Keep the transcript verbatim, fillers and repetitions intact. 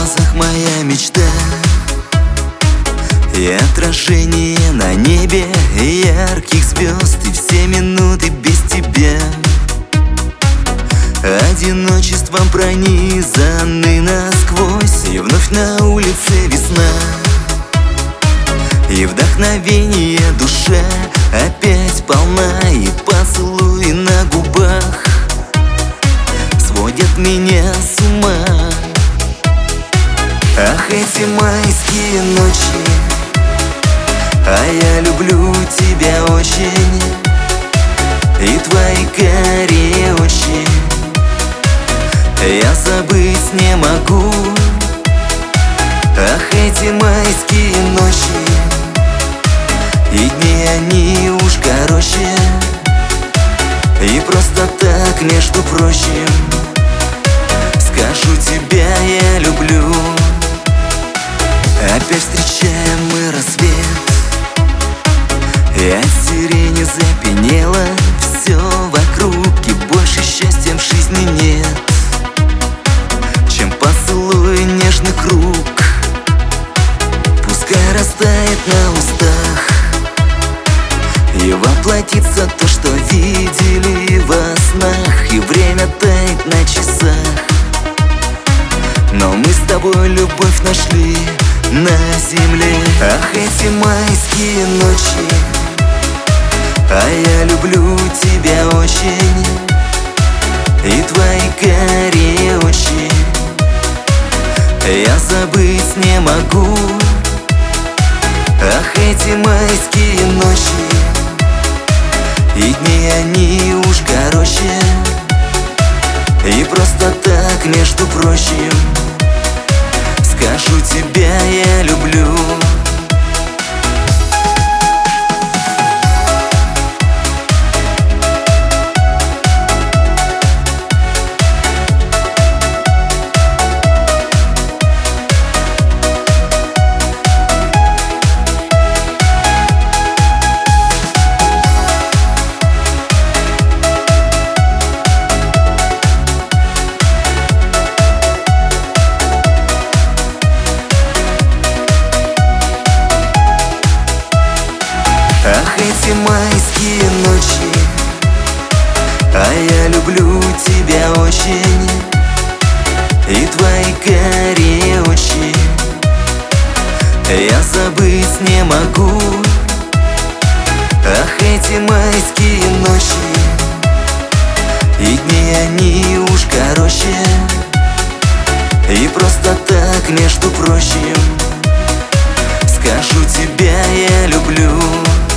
глазах моя мечта и отражение на небе ярких звезд. И все минуты без тебя одиночеством пронизаны насквозь. И вновь на улице весна, и вдохновение душа опять полна. И поцелуи на губах сводят меня с ума. Ах, эти майские ночи, а я люблю тебя очень, и твои карие очи я забыть не могу. Ах, эти майские ночи, и дни они уж короче, и просто так, между прочим, скажу, тебя я люблю. Опять встречаем мы рассвет, и от сирени запенело все вокруг. И больше счастья в жизни нет, чем поцелуй нежных рук. Пускай растает на устах и воплотится то, что видели во снах. И время тает на часах, но мы с тобой любовь нашли на земле. Ах, эти майские ночи, а я люблю тебя очень, и твои карие очи я забыть не могу. Ах, эти майские ночи, и дни они уж короче, и просто так, между прочим, скажу, тебя я люблю. Ах, эти майские ночи, а я люблю тебя очень, и твои карие очи я забыть не могу. Ах, эти майские ночи, и дни они уж короче, и просто так, между прочим, скажу, тебя я люблю.